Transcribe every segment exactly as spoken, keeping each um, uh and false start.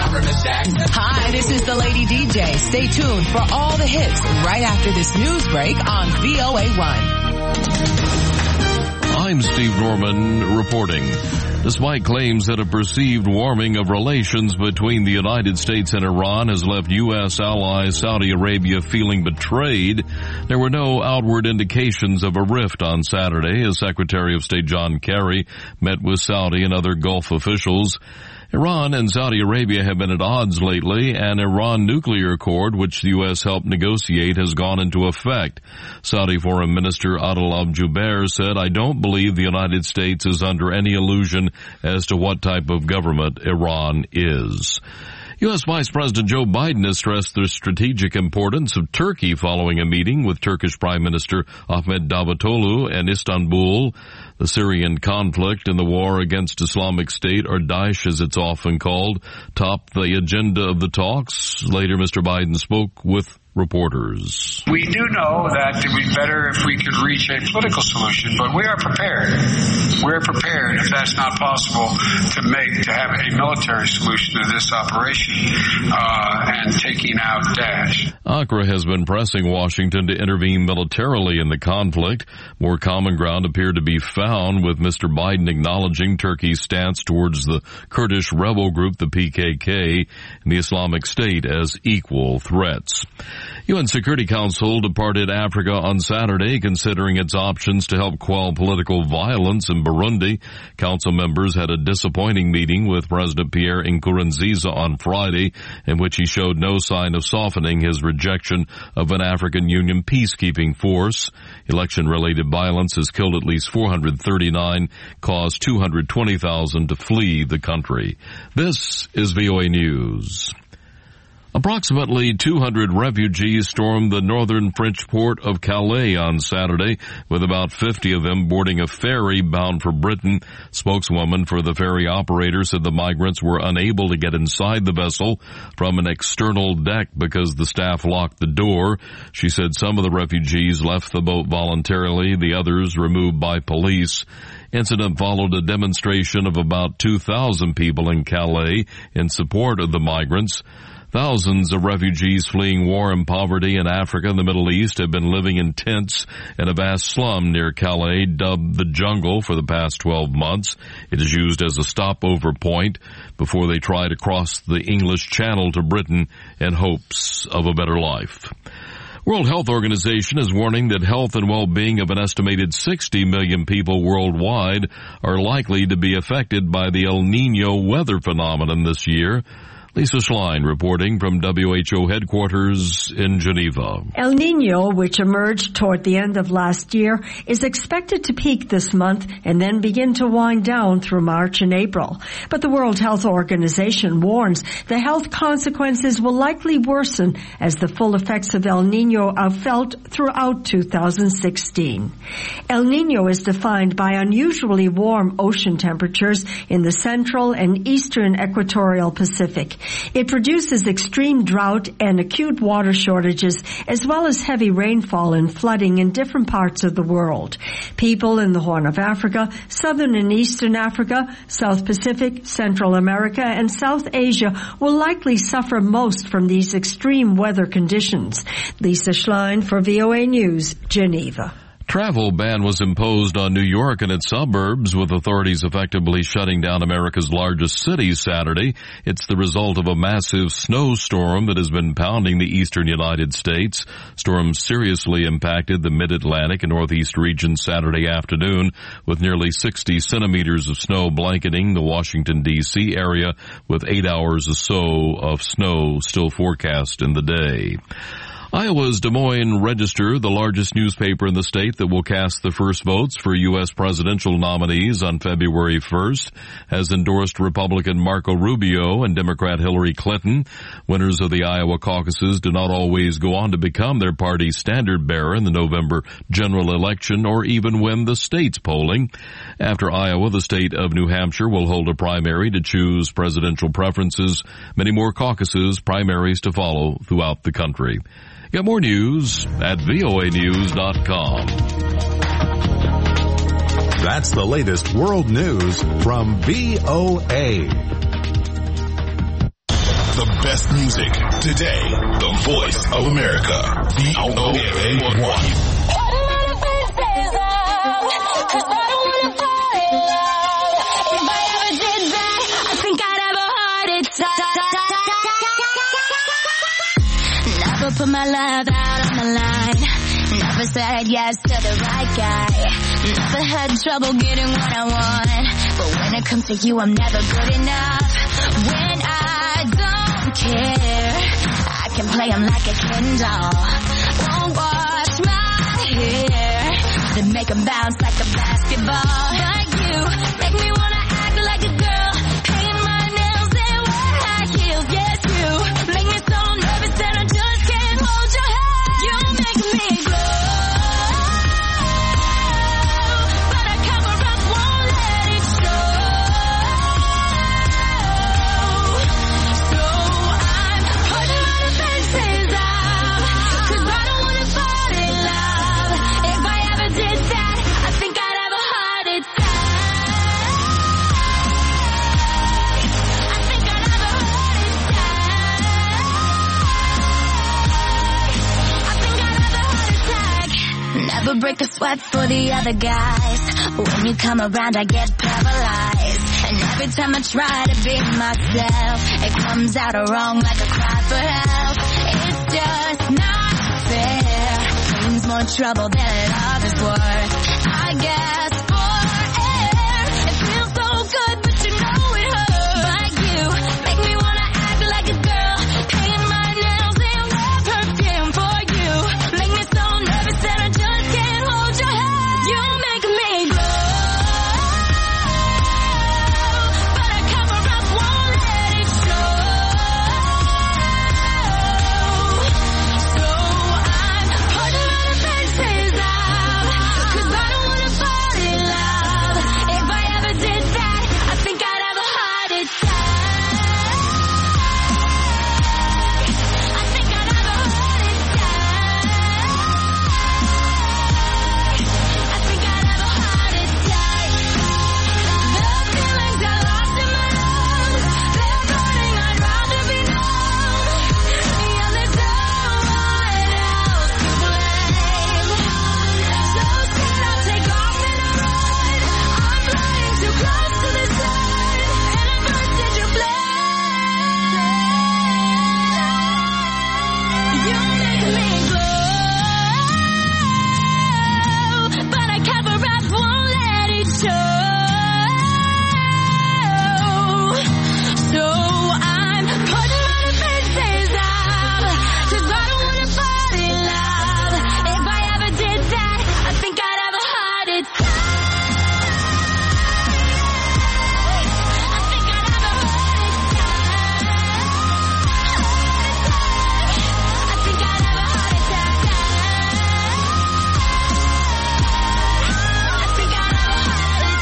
from the Shack. Hi, this is the Lady D J. Stay tuned for all the hits right after this news break on V O A one. I'm Steve Norman reporting. Despite claims that a perceived warming of relations between the United States and Iran has left U S ally Saudi Arabia feeling betrayed, there were no outward indications of a rift on Saturday as Secretary of State John Kerry met with Saudi and other Gulf officials. Iran and Saudi Arabia have been at odds lately. An Iran nuclear accord, which the U S helped negotiate, has gone into effect. Saudi Foreign Minister Adel al-Jubeir said, "I don't believe the United States is under any illusion as to what type of government Iran is." U S Vice President Joe Biden has stressed the strategic importance of Turkey following a meeting with Turkish Prime Minister Ahmet Davutoglu in Istanbul. The Syrian conflict and the war against Islamic State, or Daesh as it's often called, topped the agenda of the talks. Later, Mister Biden spoke with reporters. We do know that it would be better if we could reach a political solution, but we are prepared. We're prepared, if that's not possible, to make, to have a military solution to this operation uh, and taking out Daesh. Ankara has been pressing Washington to intervene militarily in the conflict. More common ground appeared to be found, with Mister Biden acknowledging Turkey's stance towards the Kurdish rebel group, the P K K, and the Islamic State as equal threats. U N Security Council departed Africa on Saturday, considering its options to help quell political violence in Burundi. Council members had a disappointing meeting with President Pierre Nkurunziza on Friday, in which he showed no sign of softening his rejection of an African Union peacekeeping force. Election-related violence has killed at least four hundred thirty-nine, caused two hundred twenty thousand to flee the country. This is V O A News. Approximately two hundred refugees stormed the northern French port of Calais on Saturday, with about fifty of them boarding a ferry bound for Britain. Spokeswoman for the ferry operator said the migrants were unable to get inside the vessel from an external deck because the staff locked the door. She said some of the refugees left the boat voluntarily, the others removed by police. Incident followed a demonstration of about two thousand people in Calais in support of the migrants. Thousands of refugees fleeing war and poverty in Africa and the Middle East have been living in tents in a vast slum near Calais, dubbed the Jungle, for the past twelve months. It is used as a stopover point before they try to cross the English Channel to Britain in hopes of a better life. World Health Organization is warning that health and well-being of an estimated sixty million people worldwide are likely to be affected by the El Niño weather phenomenon this year. Lisa Schlein reporting from W H O headquarters in Geneva. El Niño, which emerged toward the end of last year, is expected to peak this month and then begin to wind down through March and April. But the World Health Organization warns the health consequences will likely worsen as the full effects of El Niño are felt throughout two thousand sixteen. El Niño is defined by unusually warm ocean temperatures in the central and eastern equatorial Pacific. It produces extreme drought and acute water shortages, as well as heavy rainfall and flooding in different parts of the world. People in the Horn of Africa, Southern and Eastern Africa, South Pacific, Central America, and South Asia will likely suffer most from these extreme weather conditions. Lisa Schlein for V O A News, Geneva. Travel ban was imposed on New York and its suburbs, with authorities effectively shutting down America's largest cities Saturday. It's the result of a massive snowstorm that has been pounding the eastern United States. Storm seriously impacted the mid-Atlantic and northeast regions Saturday afternoon, with nearly sixty centimeters of snow blanketing the Washington, D C area, with eight hours or so of snow still forecast in the day. Iowa's Des Moines Register, the largest newspaper in the state that will cast the first votes for U S presidential nominees on February first, has endorsed Republican Marco Rubio and Democrat Hillary Clinton. Winners of the Iowa caucuses do not always go on to become their party's standard bearer in the November general election or even win the state's polling. After Iowa, the state of New Hampshire will hold a primary to choose presidential preferences. Many more caucuses, primaries to follow throughout the country. Get more news at V O A news dot com. That's the latest world news from V O A. the best music today. The voice of America. V O A one. Never put my love out on the line. Never said yes to the right guy. Never had trouble getting what I want. But when it comes to you, I'm never good enough. When I don't care, I can play him like a Ken doll. Won't wash my hair, then make him bounce like a basketball. Like you, make me wanna act like a girl, paint my nails and wear high heels. Yes, you make me so nervous that I just can't hold your hand. You make me glow, but I cover up, won't let it show. So I'm putting my defenses up, 'cause I don't wanna fall in love. If I ever did that, I think I'd have a heart attack. I think I'd have a heart attack. I think I'd have a heart attack. Never break a sweat for the other guys. When you come around, I get paralyzed. And every time I try to be myself, it comes out wrong like a cry for help. It's just not fair. Brings more trouble than love is worth. I guess for air, it feels so good, but you know it hurts. But you make me wanna act like a girl, paint my nails and wear perfume for you. Make me so nervous that I just can't hold your hand. You make me glow, but I cover up, won't let it show. So I'm putting my defenses up, 'cause I don't wanna fall in love. If I ever did that, I think I'd have a heart attack. I think I'd have a heart attack. I think I'd have a heart attack. The feelings I lost in my lungs, they're burning, I'd rather be numb. Yeah, there's no one else to blame. So scared I'll take off and I run. I'm flying too close to the sun, and I burst into flame. You make me glow, but I cover up, won't let it show. So I'm putting my defenses up, 'cause I don't wanna fall in love. If I ever did that, I think I'd have a heart attack. I think I'd have a heart attack. I think I'd have a heart attack. I think I'd have a heart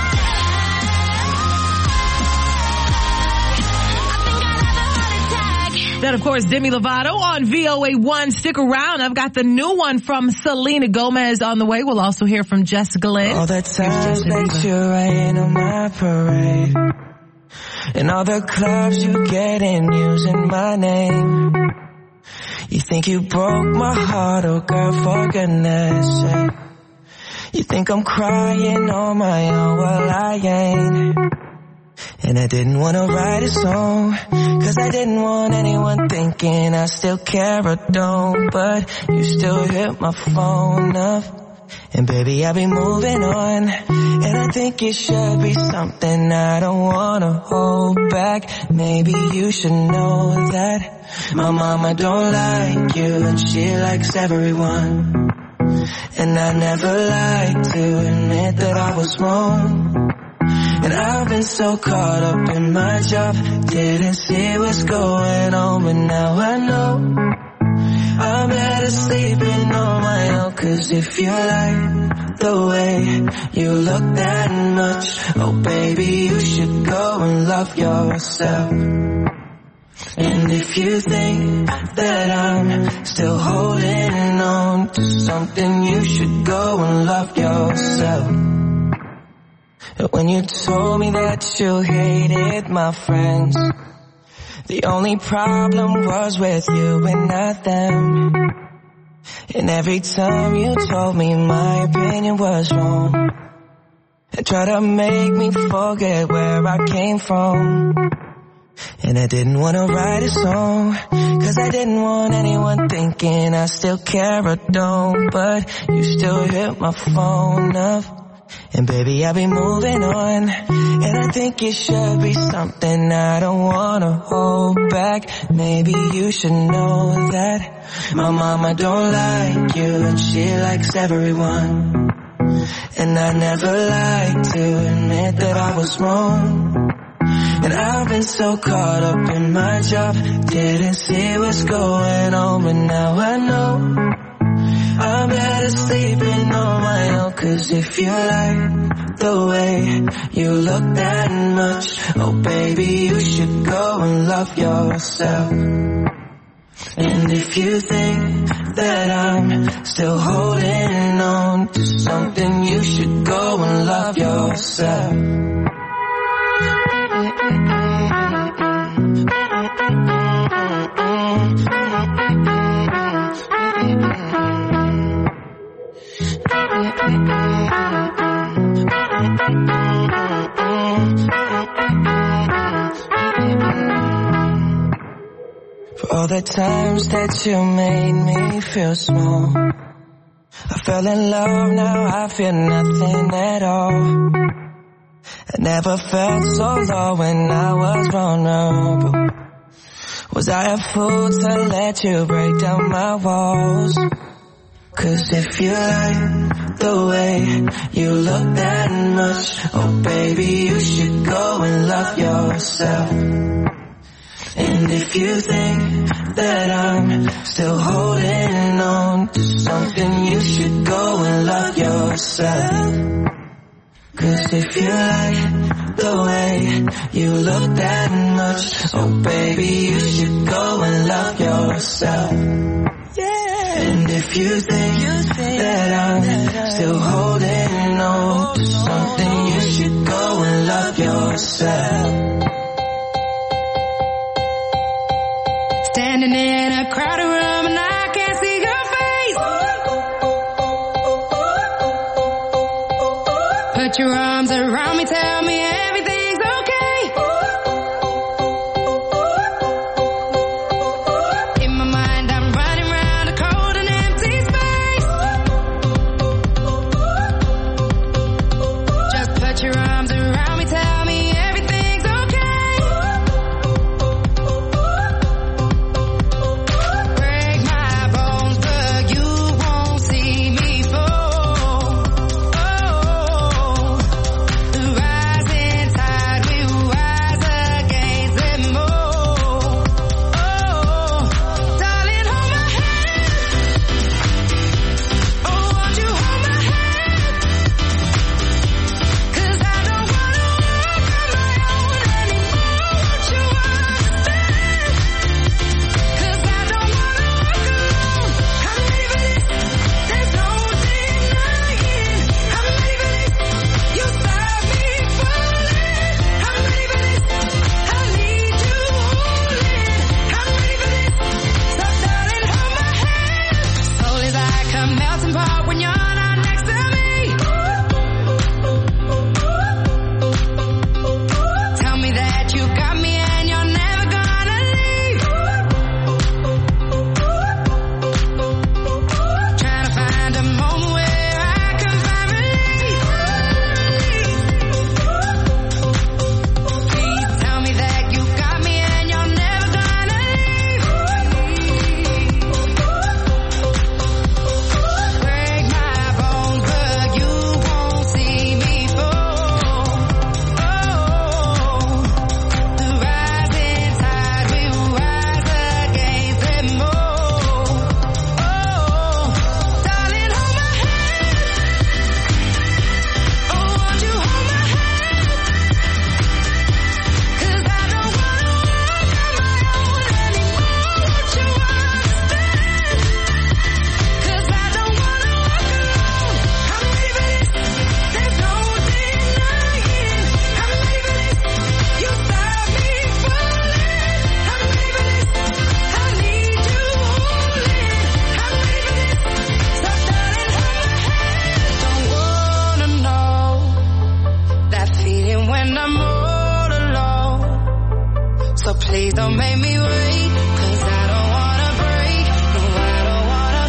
attack. That, of course, Demi Lovato on V O A one. Stick around. I've got the new one from Selena Gomez on the way. We'll also hear from Jessica Lange. All the times that you rain on my parade, and all the clubs you get in using my name. You think you broke my heart, oh girl, for goodness sake. You think I'm crying on my own, well I ain't. And I didn't want to write a song, 'cause I didn't want anyone thinking I still care or don't. But you still hit my phone up, and baby I'll be moving on. And I think it should be something I don't want to hold back. Maybe you should know that my mama don't like you, and she likes everyone. And I never like to admit that I was wrong. And I've been so caught up in my job, didn't see what's going on, but now I know I'm better sleeping on my own. 'Cause if you like the way you look that much, oh baby, you should go and love yourself. And if you think that I'm still holding on to something, you should go and love yourself. When you told me that you hated my friends, The only problem was with you and not them. And every time you told me my opinion was wrong, and tried to make me forget where I came from. And I didn't want to write a song, cause I didn't want anyone thinking I still care or don't. But you still hit my phone up, and baby I'll be moving on. And I think it should be something I don't wanna hold back. Maybe you should know that my mama don't like you, and she likes everyone. And I never liked to admit that I was wrong. And I've been so caught up in my job, didn't see what's going on. But now I know I'm better sleeping on my own. Cause if you like the way you look that much, oh baby, you should go and love yourself. And if you think that I'm still holding on to something, you should go and love yourself. For all the times that you made me feel small, I fell in love, now I feel nothing at all. I never felt so low when I was vulnerable. Was I a fool to let you break down my walls? Cause if you like the way you look that much, oh baby, you should go and love yourself. And if you think that I'm still holding on to something, you should go and love yourself. Cause if you like the way you look that much, oh baby, you should go and love yourself. Yeah. And if you think, you think that I'm that still holding on to something, you should go and love yourself. Standing in a crowded room and I can't see your face. Put your arms around me, tell me everything's okay. In my mind I'm running around a cold and empty space. Just put your arms around me, tell me everything's okay. Break my bones, but you won't see me fall. Oh, rising don't make me wait, 'cause I don't wanna break, no, I don't wanna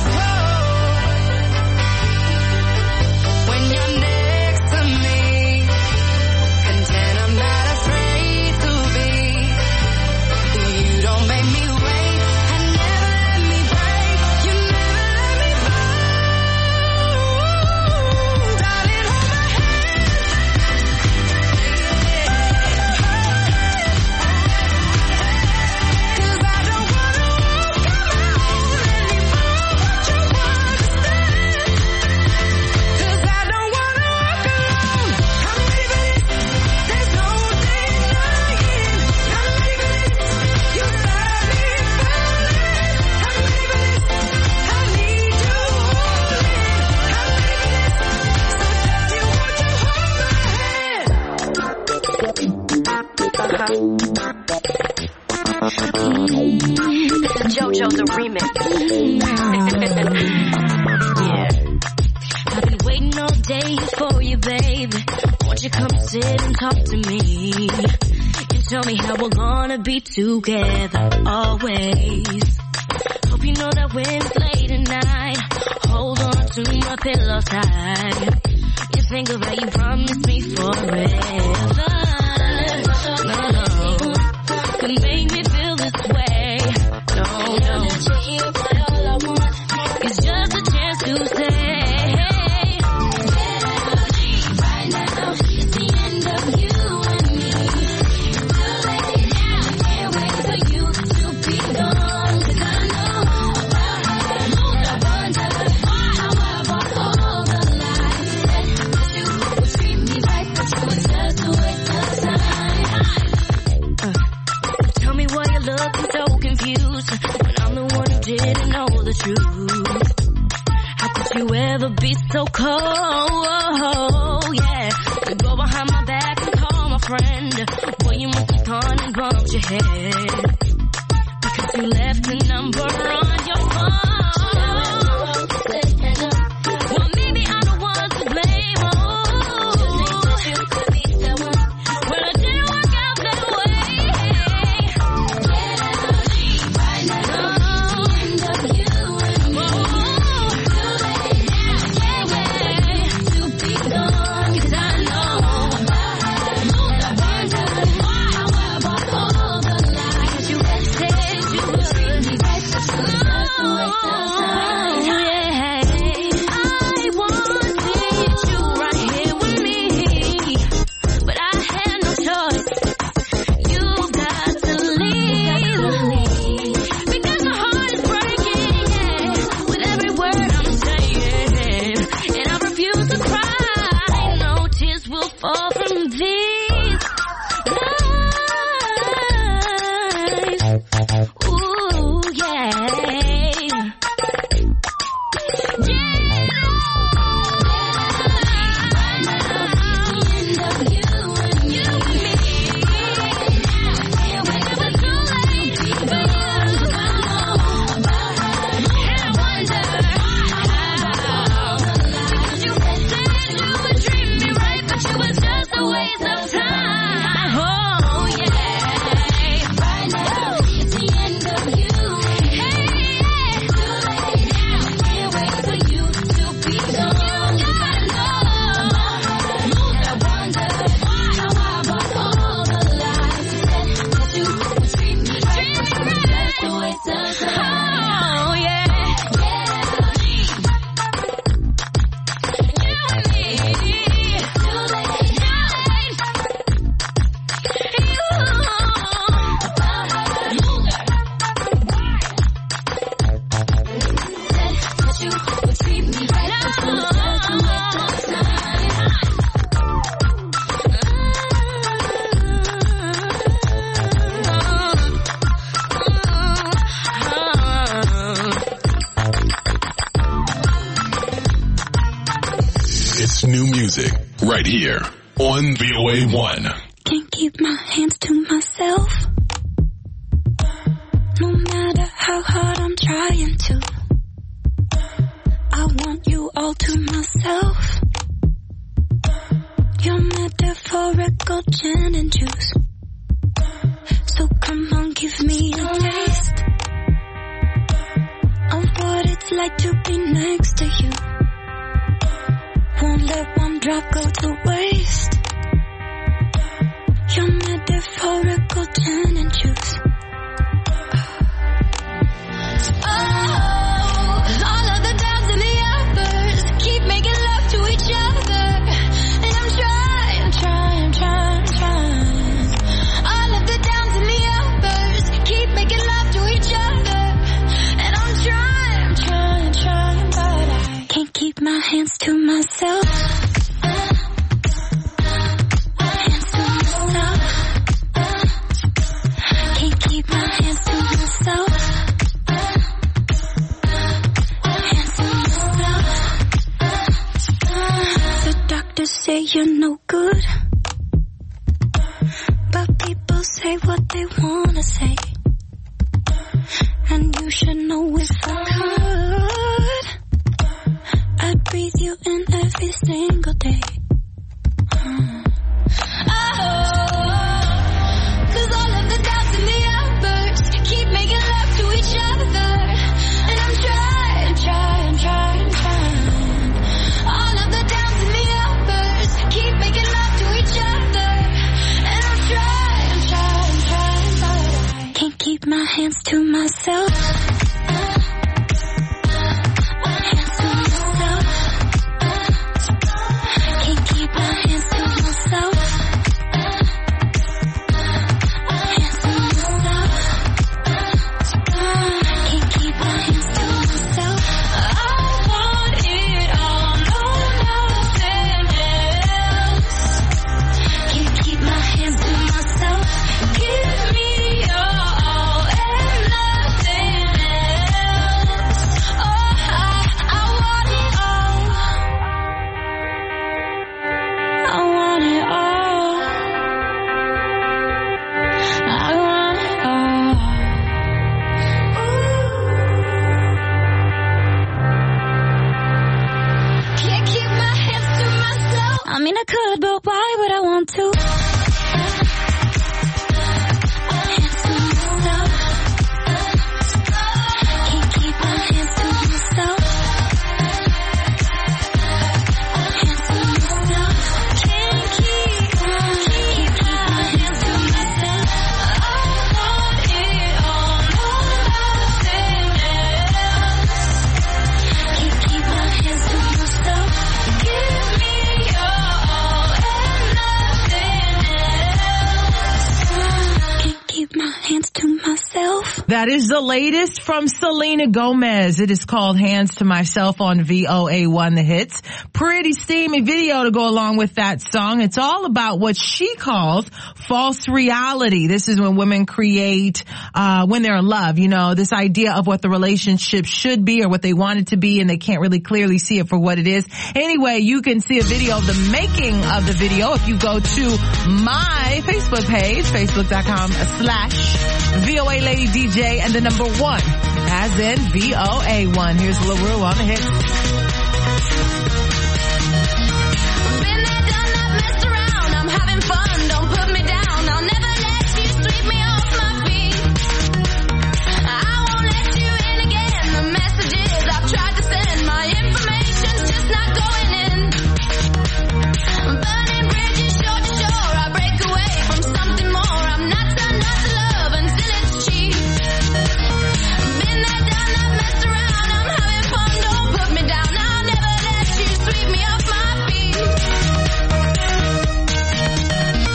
fall. When you're next to me, content I'm not afraid to be. You don't make me wait, and never let me break, you never let me fall. Darling, hold my hand. Cause I don't wanna walk alone anymore, but you understand. Cause I don't wanna walk alone. I'm ready for this, there's no denying. I'm ready for this, you got me falling. I'm ready for this, I need you holding. I'm ready for this, so darling, won't you hold my hand? JoJo the remix. Yeah. I've been waiting all day for you, baby. Won't you come sit and talk to me? You tell me how we're gonna be together always. Hope you know that when it's late at night, hold on to my pillow tight. You think of how you promised me forever. No, no, could make me feel this way. No, no. It's just a chance to say, right now, it's the end of you and me. Too late now, can't wait for you to be gone. 'Cause I know about how I wonder how about all the lies that you would treat me right, but you were just a waste of time. Tell me why you're looking so confused when I'm the one who didn't know the truth. How could you ever be so cold? Yeah, to go behind my back and call my friend. Boy, you must have gone and bumped your head because you left a number on your phone. Well, maybe I'm the one to blame. Oh, well, it didn't work out that way. Right now, end of you and me. Too late now, can't wait to be gone. 'Cause I know about how I wonder how about all the lies you had said you would treat me right, but you were just a waste of time. I wanted you right here with me, but I had no choice. You got to leave, because my heart is breaking, yeah, with every word I'm saying, and I refuse to cry. No tears will fall from these lies. Ooh, yeah. It's new music right here on V O A one. Can't keep my hands to myself. No matter how hard I'm trying to, I want you all to myself. Your metaphorical gin and juice. So come on, give me a taste of what it's like to be next to you. Won't let one drop go to waste. Your metaphorical gin and juice. Oh, all of the downs and the uppers keep making love to each other, and I'm trying, trying, trying, trying. All of the downs and the uppers keep making love to each other, and I'm trying, trying, trying, but I can't keep my hands to myself. Say you're no good, but people say what they wanna say, and you should know if I could, I'd breathe you in every single day. Hmm. Oh, cause all of the doubts and the outbursts keep making love to each other, and I'm trying, trying, trying, trying. All of the downs and the outbursts keep making love to each other, and I'm trying, trying, trying, but I can't keep my hands to myself. Hands to myself. Can't keep my hands to myself. Hands to myself. Can't keep my hands to myself. I want it all, no, nothing else. Can't keep my hands to myself. Give me your all and nothing else. Oh, I, I want it all. I want it all. I want it all. Can't keep my hands to myself. I mean, I could, but why would I want to? Hands to myself. Can't keep my hands to myself. Hands to myself. Can't keep, can't keep my hands to myself. I want it all, no, nothing else. Can't keep my hands to myself. Give me your all and nothing else. Can't keep my hands to myself. That is the latest from Selena Gomez. It is called Hands to Myself on V O A one The Hits. Pretty steamy video to go along with that song. It's all about what she calls false reality. This is when women create, uh, when they're in love, you know, this idea of what the relationship should be or what they want it to be, and they can't really clearly see it for what it is. Anyway, you can see a video of the making of the video if you go to my Facebook page, facebook.com slash VOA Lady D J and the number one, as in V O A one. Here's LaRue on the hits. Been there, done that, messed around. I'm having fun, don't put me down. I'll never let you sweep me off my feet. I won't let you in again. The messages I've tried to send, my information's just not going in. Burning bridges shore to shore, I break away from something more. I'm not turned on to love until it's cheap. Been there, done that, messed around. I'm having fun, don't put me down. I'll never let you sweep me off my feet.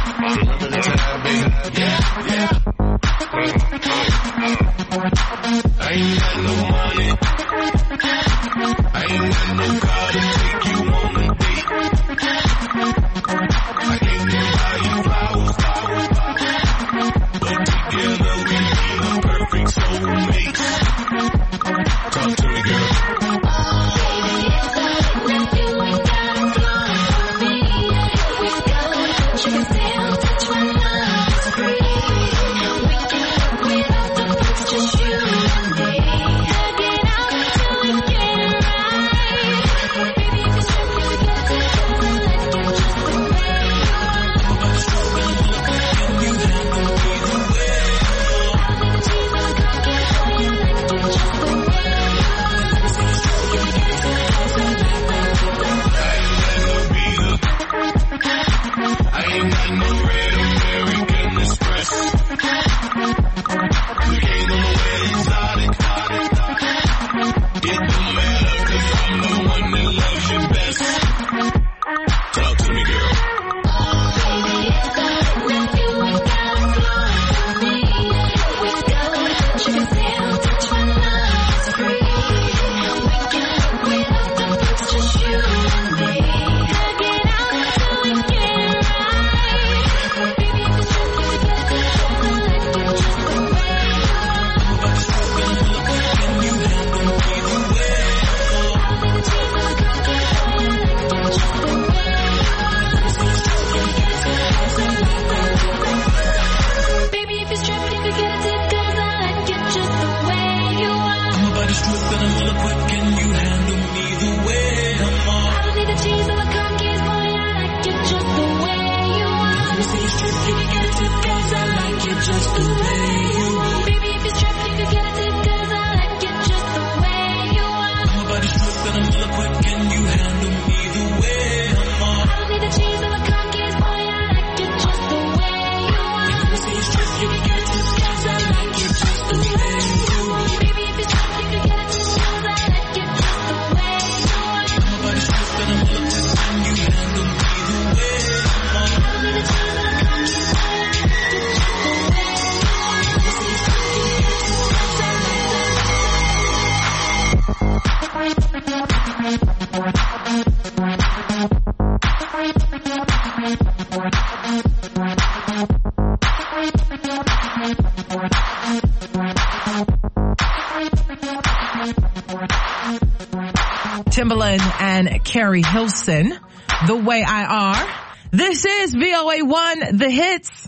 Timbaland and Carrie Hilson, The Way I Are. This is V O A one, The Hits.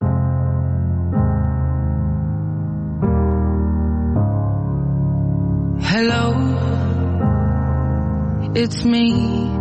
Hello, it's me.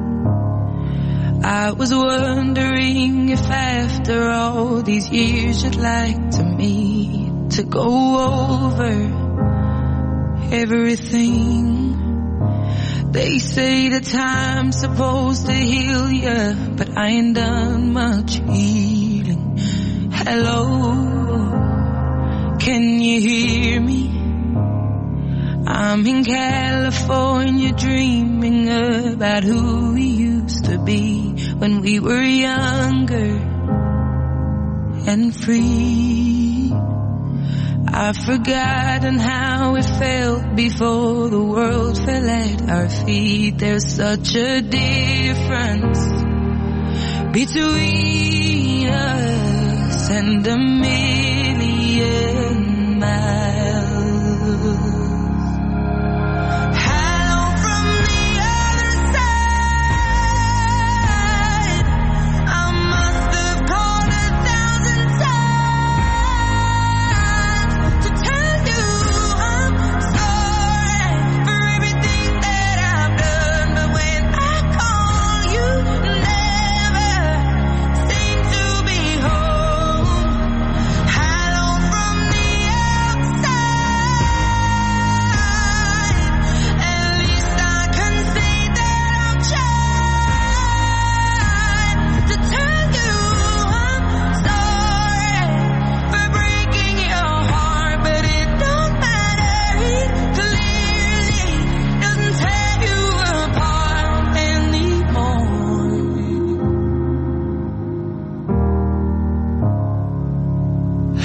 I was wondering if after all these years you'd like to meet to go over everything. They say that time's supposed to heal ya, but I ain't done much healing. Hello, can you hear me? I'm in California dreaming about who we used to be when we were younger and free. I've forgotten how it felt before the world fell at our feet. There's such a difference between us and a million miles.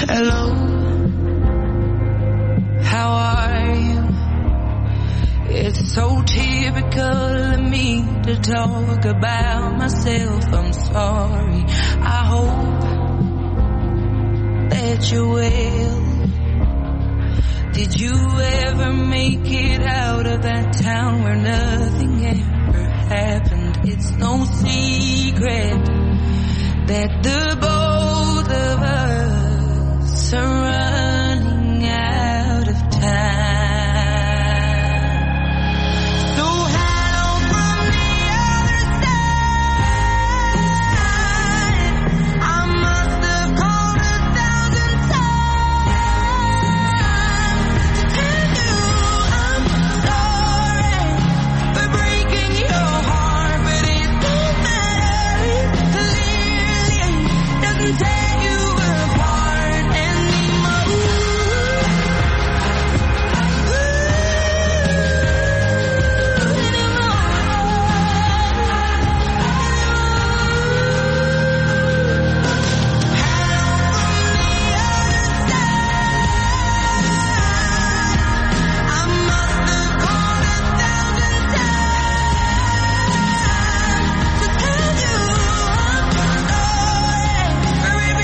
Hello, how are you? It's so typical of me to talk about myself. I'm sorry. I hope that you're well. Did you ever make it out of that town where nothing ever happened? It's no secret that the both of us are running out of time. Every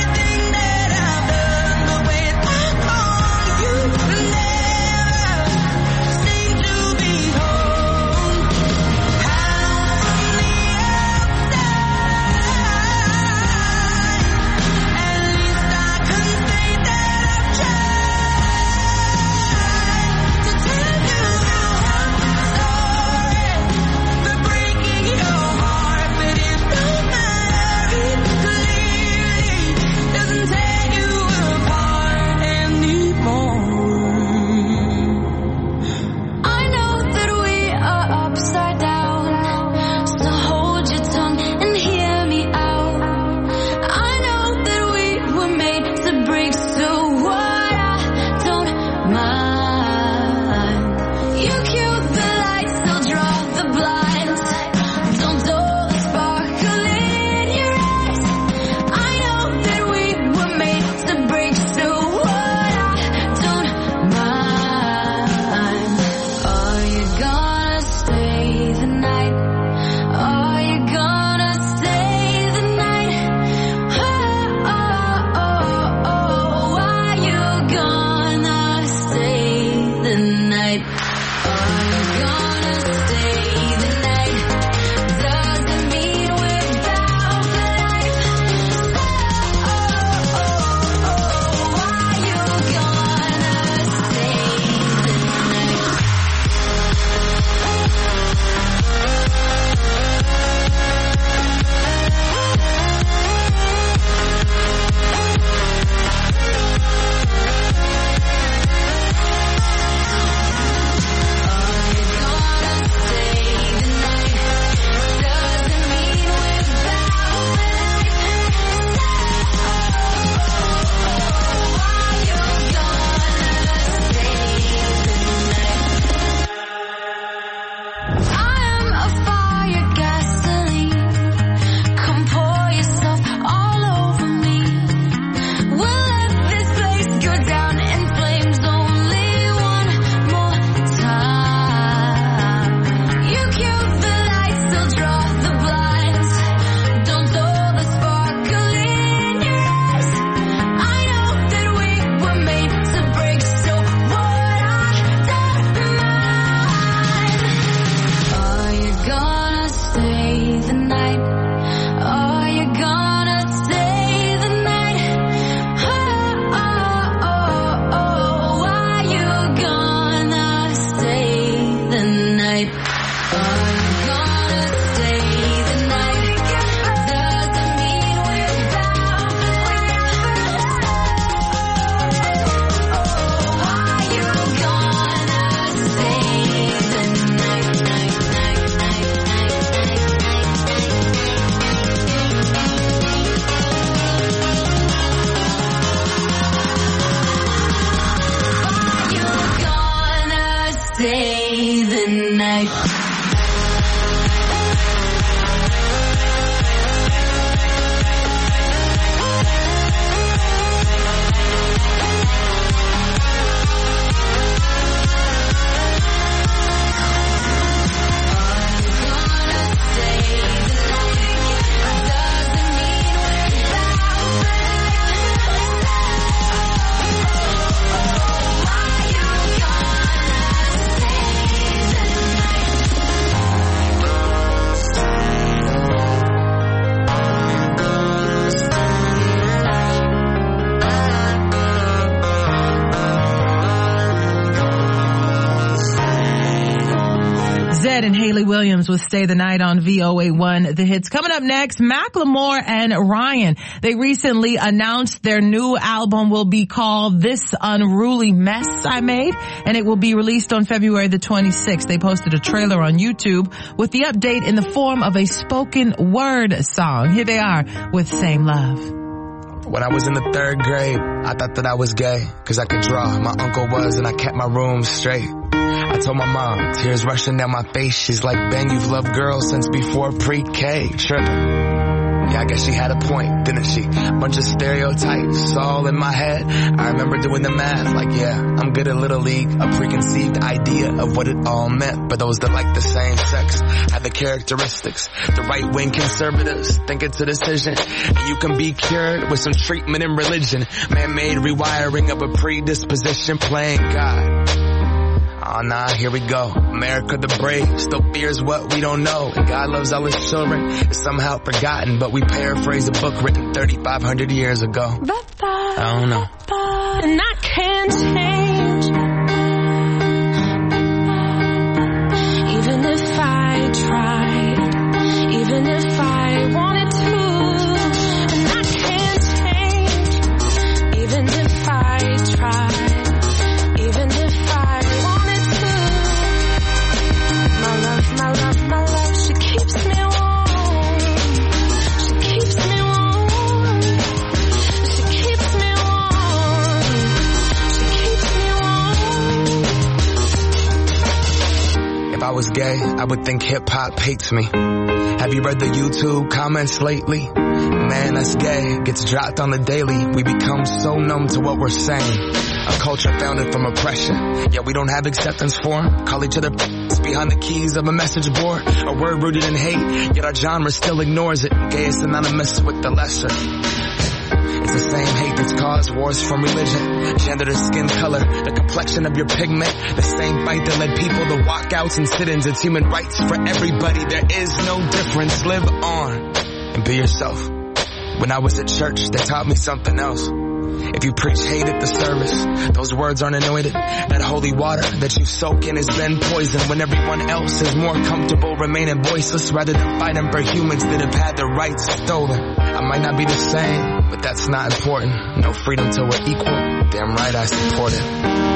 Williams with Stay the Night on V O A one The Hits. Coming up next, Macklemore and Ryan. They recently announced their new album will be called This Unruly Mess I Made, and it will be released on February the twenty-sixth. They posted a trailer on YouTube with the update in the form of a spoken word song. Here they are with Same Love. When I was in the third grade, I thought that I was gay, cause I could draw. My uncle was, and I kept my room straight. I told my mom, tears rushing down my face. She's like, Ben, you've loved girls since before pre-K. Tripping. Yeah, I guess she had a point, didn't she? Bunch of stereotypes all in my head. I remember doing the math, like, yeah, I'm good at Little League. A preconceived idea of what it all meant. But those that like the same sex have the characteristics. The right-wing conservatives think it's a decision. And you can be cured with some treatment in religion. Man-made rewiring of a predisposition, playing God. Oh nah, here we go. America the brave still fears what we don't know. And God loves all his children. It's somehow forgotten, but we paraphrase a book written thirty-five hundred years ago. I don't know. And I can't change. Even if I tried, even if I wanted to. And I can't change. Even if I tried. My love, my love, she keeps me warm. She keeps me warm. She keeps me warm. She keeps me warm. If I was gay, I would think hip-hop hates me. Have you read the YouTube comments lately? Man, that's gay. Gets dropped on the daily. We become so numb to what we're saying. A culture founded from oppression. Yeah, we don't have acceptance for 'em. Call each other behind the keys of a message board. A word rooted in hate, yet our genre still ignores it. Gay is synonymous with the lesser. It's the same hate that's caused wars from religion, gender to skin color, the complexion of your pigment. The same fight that led people to walkouts and sit-ins. It's human rights for everybody. There is no difference. Live on and be yourself. When I was at church, they taught me something else. If you preach hate at the service, those words aren't anointed. That holy water that you soak in has been poisoned when everyone else is more comfortable remaining voiceless rather than fighting for humans that have had their rights stolen. I might not be the same, but that's not important. No freedom till we're equal. Damn right I support it.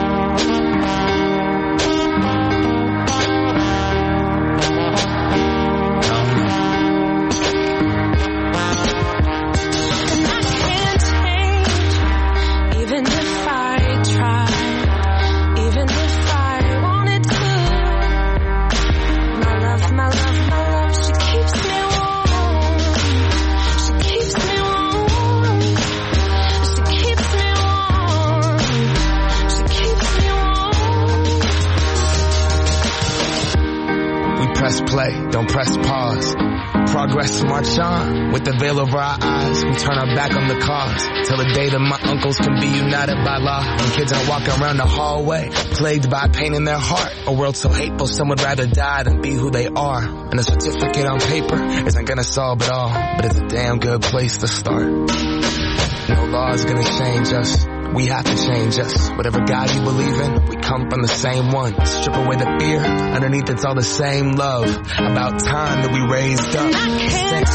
Press play, don't press pause. Progress march on. With the veil over our eyes, we turn our back on the cause. Till the day that my uncles can be united by law. When kids are walking around the hallway, plagued by pain in their heart. A world so hateful, some would rather die than be who they are. And a certificate on paper isn't gonna solve it all, but it's a damn good place to start. No law is gonna change us. We have to change us. Whatever God you believe in, we come from the same one. Strip away the fear, underneath it's all the same love. About time that we raised up. Six.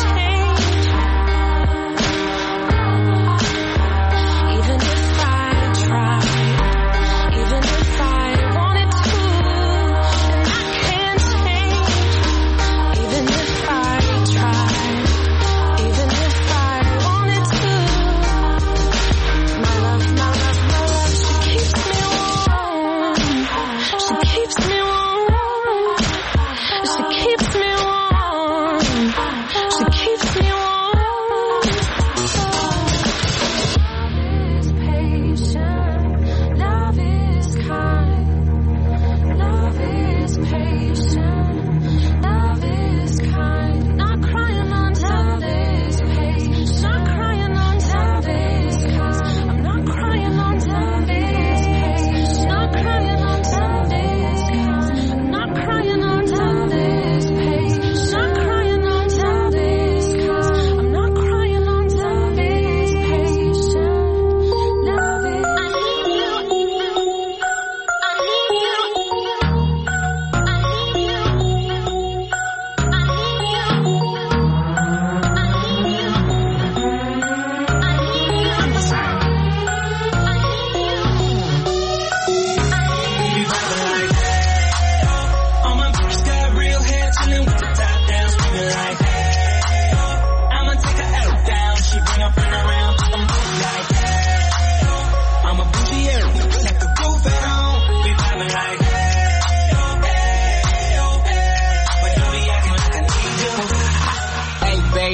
She keeps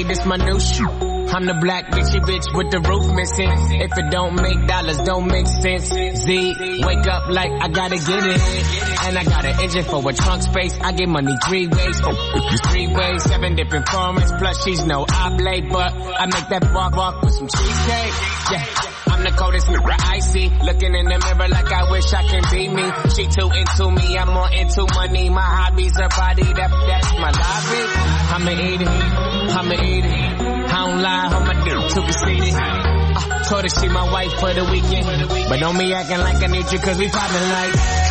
this my new shoe. I'm the black bitchy bitch with the roof missing. If it don't make dollars, don't make sense. Z, wake up like I gotta get it. And I got an engine for a trunk space. I get money three ways. Three ways, seven different formats. Plus she's no oblate, but I make that walk walk with some cheesecake. Yeah. I'm the coldest nigga I see. Looking in the mirror like I wish I can be me. She too into me, I'm more into money. My hobbies are body, that, that's my lobby. I'ma eat it, I'ma eat it. I don't lie, on my dick, too conceited. Uh, told her she my wife for the weekend. But don't be acting like I need you cause we poppin' like.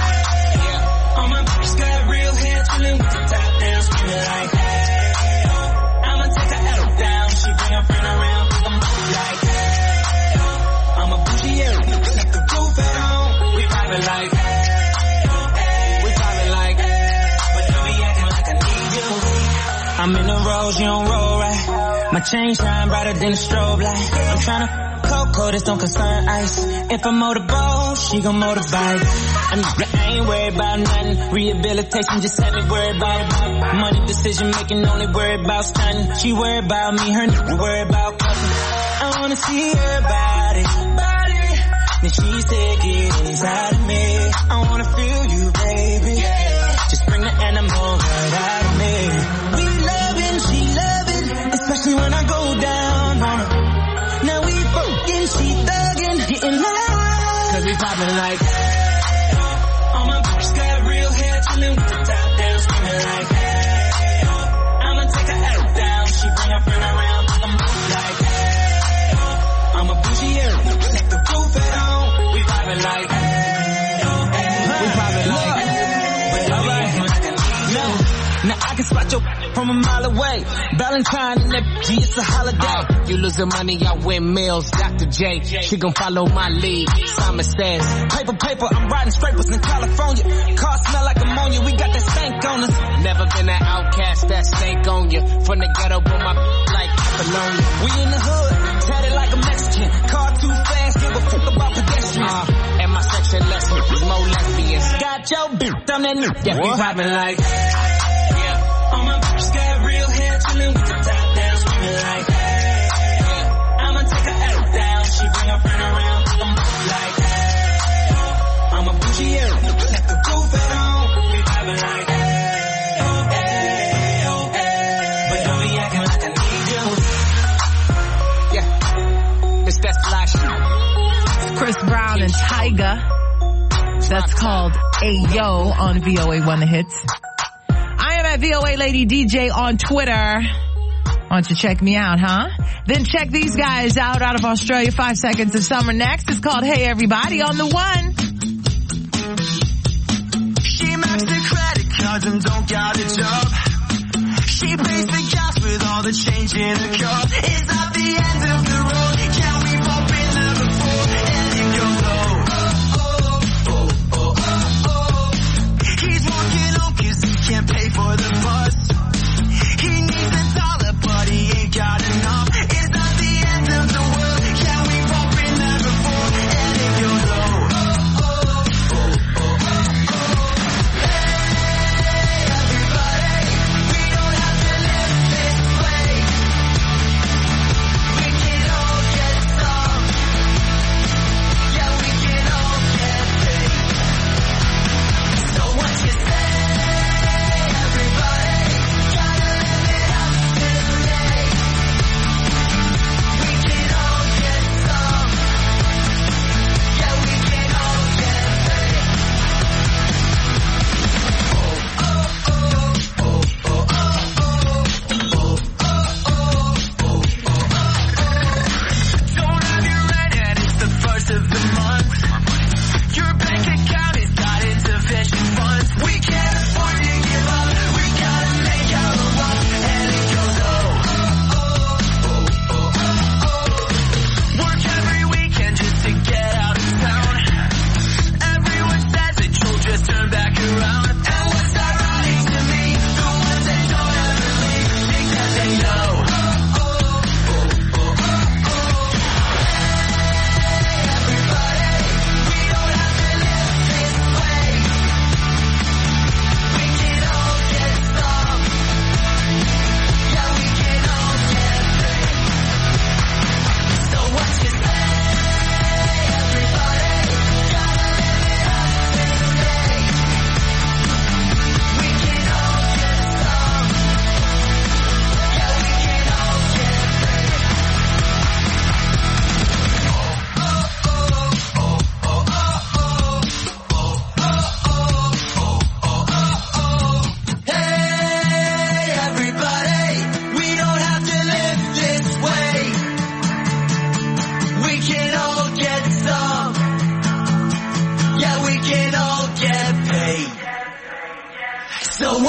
Yeah. All my bitches got real hair, chillin' with the top down, screaming like, hey, oh. I'ma take her L down, she bring her friend around, cause I'm like, hey, oh. I'm a bougie, yeah, let the roof at home. We poppin' like, hey, oh, hey, we poppin' like, hey, but don't be acting like I need you. I'm in the rose, you don't roll right. My chain shine brighter than a strobe light. I'm tryna cocoa, this don't concern ice. If I motorboat, she gon' motorbike. I ain't worried about nothing. Rehabilitation just had me worried about it. Money decision making, only worried about stunning. She worried about me, her nigga worried about cussing. I wanna see her body, body. Then she said get inside of me. I wanna feel you, baby. Just bring the animal right out of me. We loving, she loving, especially when I go down on her. Now we fucking, she thuggin', getting loud. Cause we poppin' like, hey, oh. All my bitches got real hair, chillin' with the top down, screaming like, hey, oh. I'ma take her L down, she bring her friend around, I'm like, hey, oh. I'm a bougie, yeah, let the roof at home. We poppin' like, hey, oh, hey, we poppin' like, hey, but don't be acting like I need you. Now I can spot your from a mile away. Valentine and that G, it's a holiday. Uh, you losing money, I win meals. Doctor J, she gon' follow my lead. Simon says, paper, paper, I'm riding scrapers in California. Car smell like ammonia, we got that stank on us. Never been an outcast, that stank on you. From the ghetto, but my like Apollonia. We in the hood, tatted like a Mexican. Car too fast, give a fuck about pedestrians. Uh, and my section less is more lesbians. Got your bitch, I'm that nigga. Yeah, we poppin' like, all my bitches got real hair, chillin' with the top down, screaming like, hey, oh. I'ma take her L down, she bring her friend around, I'm like, hey, oh. I'm a bougie, yeah, let the roof at home. We poppin' like, hey, oh, hey, oh, hey, but don't be acting like I need you. Yeah, it's that fly shit. Chris Brown and Tyga. That's called Ayo on V O A one The Hits. I am at V O A Lady D J on Twitter. Why don't you check me out, huh? Then check these guys out out of Australia. Five Seconds of Summer next. It's called Hey Everybody on the one. She maxed the credit cards and don't got a job. She pays the gas with all the change in her car. Is that the end of the road? Can we pop in level four and it goes low? Oh, oh, oh, oh, oh. He's walking home cause he can't pay for the bus. He needs a dollar but he ain't got enough. Is that the end of the world? Can we pop in level four and it goes low? Oh, oh, oh, oh, oh, oh. Hey, everybody, we don't have to live this way. We can all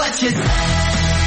what you say.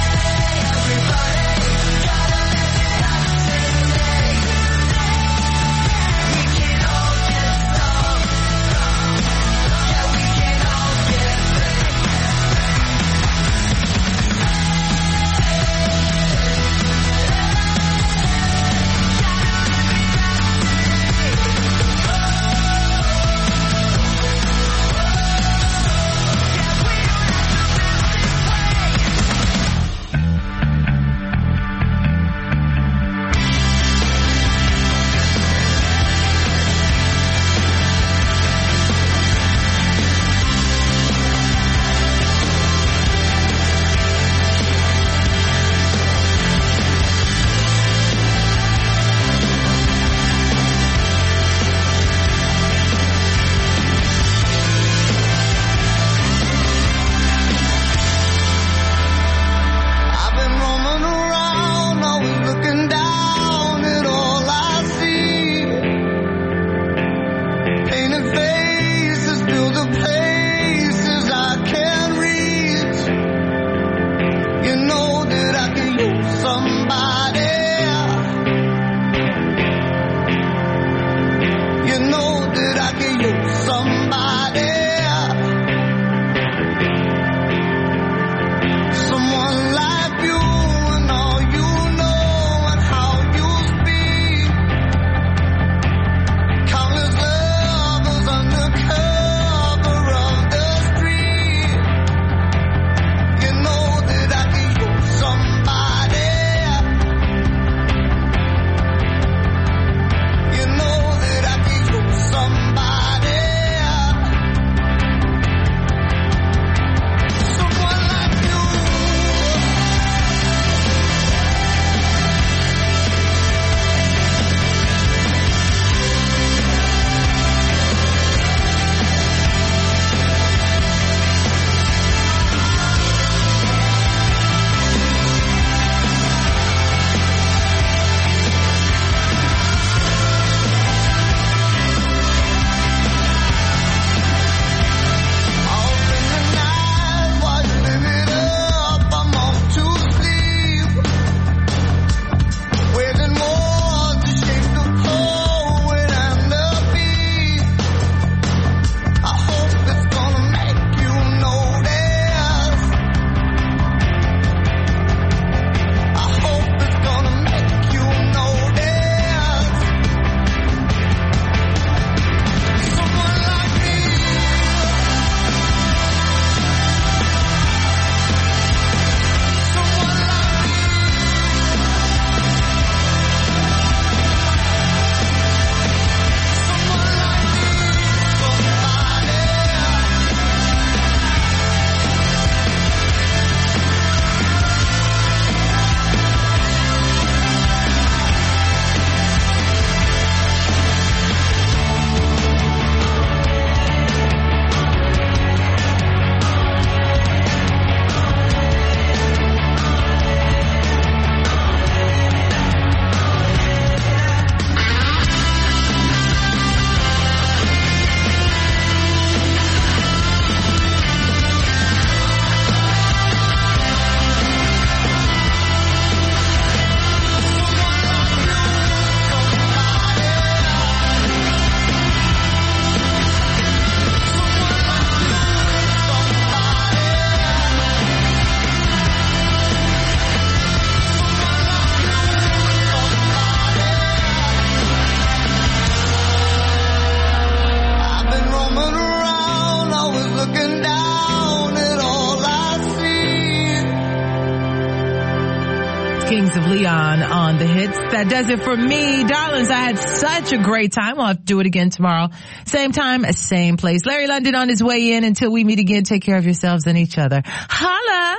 Kings of Leon on the hits. That does it for me. Darlings, I had such a great time. We'll have to do it again tomorrow. Same time, same place. Larry London on his way in. Until we meet again, take care of yourselves and each other. Holla!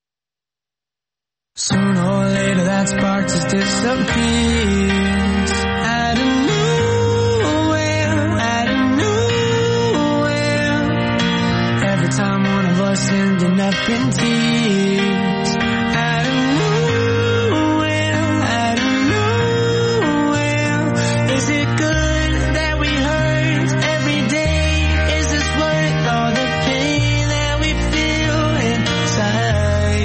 Sooner or later that spark just disappears. Out of nowhere, out of nowhere. Every time one of us ending up in tears. Out of nowhere, out of nowhere. Is it good that we hurt every day? Is this worth all the pain that we feel inside?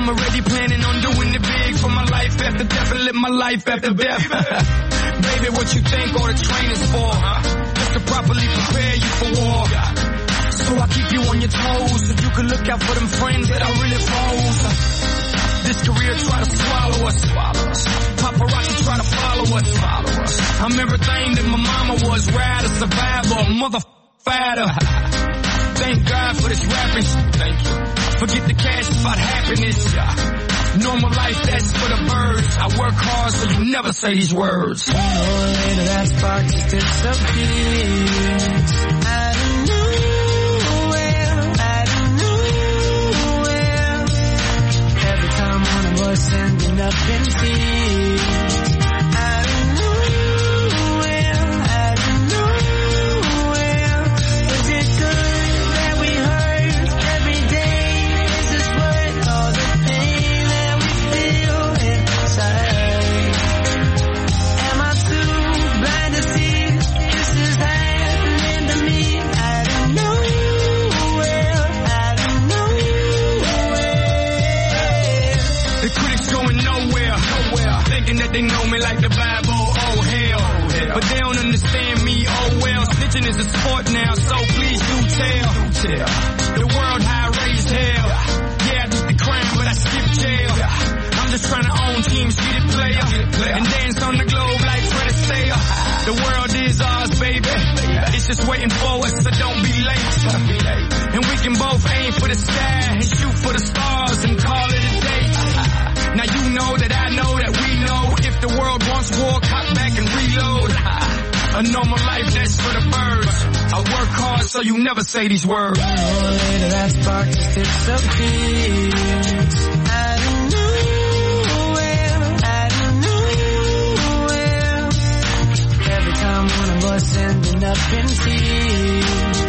I'm already planning on doing it big for my life after death and live my life after death. Baby, what you think all the training's for? Just to properly prepare you for war. So I keep you on your toes so you can look out for them friends that are really foes. This career try to swallow us. Swallow us. Paparazzi try to follow us. Follow us. I'm everything that my mama was. Ride, a survivor, a mother fatter. Thank God for this rapping. Thank you. Forget the cash, about happiness. Normal life, that's for the birds. I work hard so you never say these words. Sooner or later that spark just disappears. Out of nowhere, out of nowhere. Every time one of us ending up in tears. Out of nowhere, out of nowhere. Is it good that we hurt every day? Is this worth all the pain that we feel inside? Am I too blind to see this is happening to me? Out of nowhere, out of nowhere. The critics going nowhere, nowhere. Thinking that they know me like the Bible, oh hell. But they don't understand me, oh well. Snitching is a sport now, so please do tell. The world how I raised hell. Yeah, I did the crime, but I skipped jail. I'm just trying to own teams, get it player. And dance on the globe like Fred Astaire. The world is ours, baby. It's just waiting for us, so don't be late. And we can both aim for the sky and shoot for the stars and call it a day. Now you know that I know that we know if the world wants war, cut back and reload. A normal life, that's for the birds. I work hard so you never say these words. Sooner or later that spark just disappears. Out of nowhere, out of nowhere. Every time one of us ending up in tears.